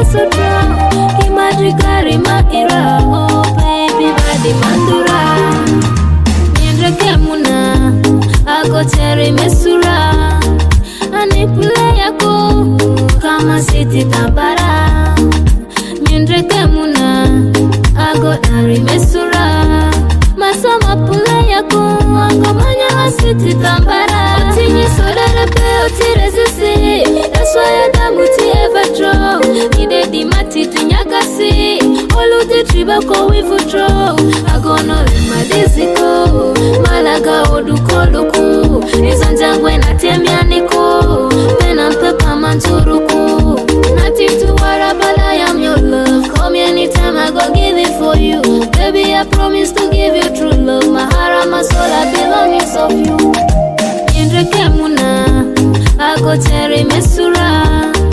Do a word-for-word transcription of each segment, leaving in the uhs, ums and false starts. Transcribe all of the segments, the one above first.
sutra kimadrigari maira oh baby badi mandura nyendre kemuna ako tere mesura anipule yako kama siti tambara nyendre kemuna ako dari mesura masama pule yako angamanya siti tambara otinyi sodara pe otirezisi that's why I damu ti ever draw ide di mati tunyagasi olu de tribako wivutro agono madeziko malaga odukoluku izonjangwe na temianiko pena mpepa manturuku natitu warabala I am your love call me anytime I go give it for you baby I promise to give you true love my heart and my soul I belongings of you Yendre kemuna ako tere mesura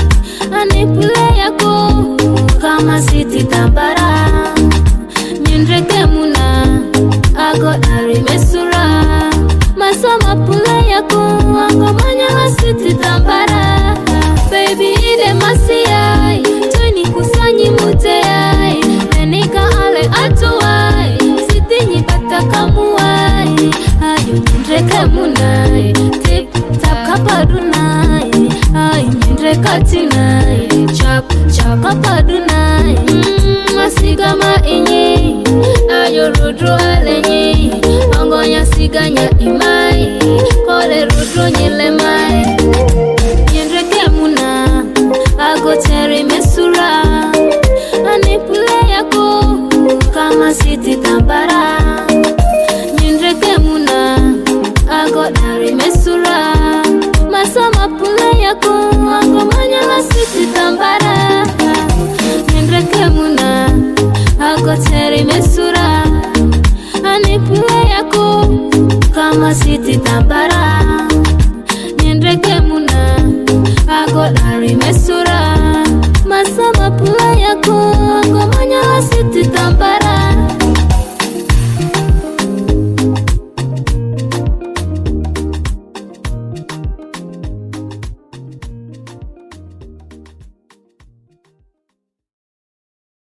anipule yako kama siti tambara Yendre kemuna ako dari mesura masama pule yako angamanya siti tambara baby ide masiyai tuni kusanyi muteyai menika ale atuwai sitinyi batakamuwai ayo Yendre kemunai tip tap kapadunai ayo Yendre katinai chap chap kapadunai mm, masigama inyi ayo rudro alenyi ongonya siganya imai kole rudro nyilemai Yendre kemuna ako tere mesura anipule yako kama siti tambara Yendre kemuna ako dari mesura masama pule yako angamanya siti tambara Yendre kemuna ako tere mesura anipule yako kama siti tambara Yendre kemuna ako dari mesura masama pule yako angamanya siti tambara